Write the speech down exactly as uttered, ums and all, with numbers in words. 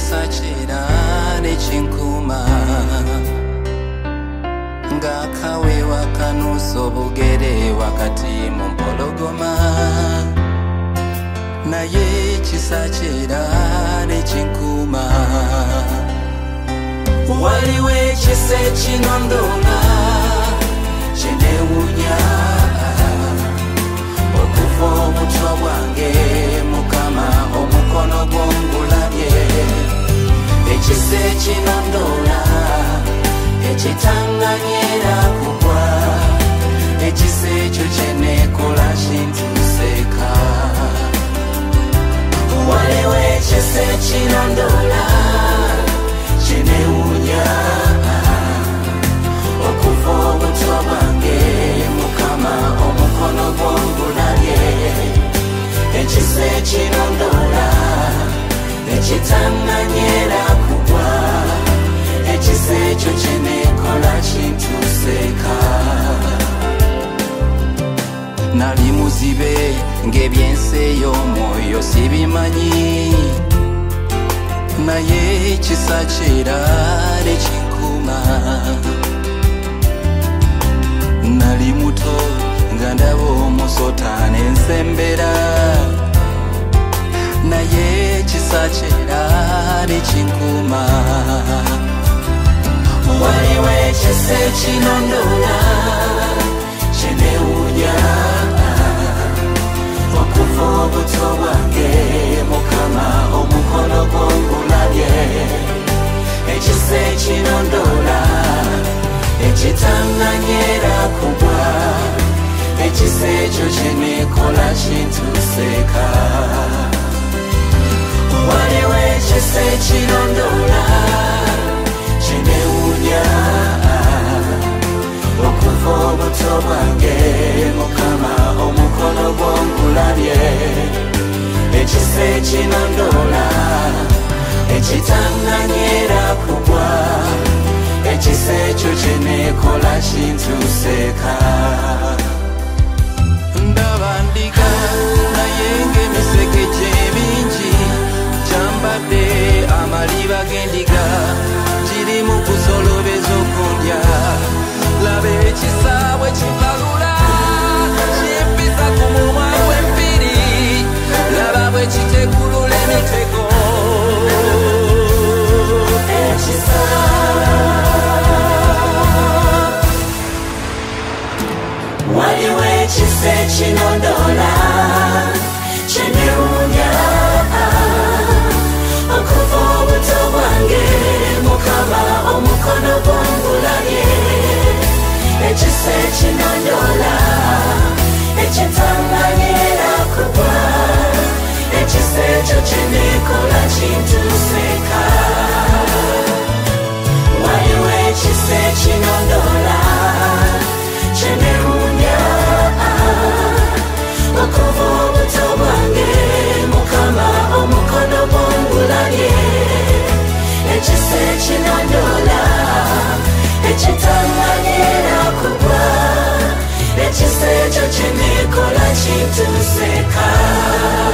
ekisakira nekinkuma ng'akawe wakanuusa obugere wakati mu mpologoma naye ekisakira nekinkuma waliwo ekisa ekinondoola kyenewunya okuva obuto bwange mukama omukono gwongulabye ekisa ekinondoola ekitanganyera kugwa ekisa ekyo kyenekola kintuseeka waliwo ekisa ekinondoola kyenewunya okuva obuto bwange mukama omukono gwongulabye ekisa ekinondoola ekitanganyera kugwa ekisa ekyo kyenekola kintuseeka nali muzibe ng'ebyensi ey'omwoyo sibimanyi naye ekisa kira nekinkuma nali muto nga ndaba omusota n'ensembera naye ekisa kira nekinkuma waliwo ekisa ekinondoola kyenewunya okuva obuto bwange mukama omukono gwongulabye ekisa ekinondoola ekitanganyera kugwa ekisa ekyo kyenekola kintuseeka waliwo ekisa ekinondoola kyenewunya okuva obuto bwange mukama omukono gwongulabye ekisa ekinondoola ekitanganyera kugwa ekisa ekyo kyenekola kintuseeka ndaba ndiga naye ng'emiseke gy'ebingi gyambadde amaliba g'endiga girimu kusolobeza okundya laba ekisaawe kibalula kimpisa ku mumwa gw'empiri laba bwe kitekulula emitego ekisa waliwo ekisa ekinondoola kyenewunya okuva obuto bwange mukama omukono gwongulabye ekisa ekinondoola ekitanganyera kugwa ekisa ekyo kyenekola kintuseeka waliwo ekisa ekinondoola kyenewunya okuva obuto bwange mukama omukono gwongulabye ekisa ekinondoola ekitanganyera kugwa ekisa ekyo kyenekola kintuseeka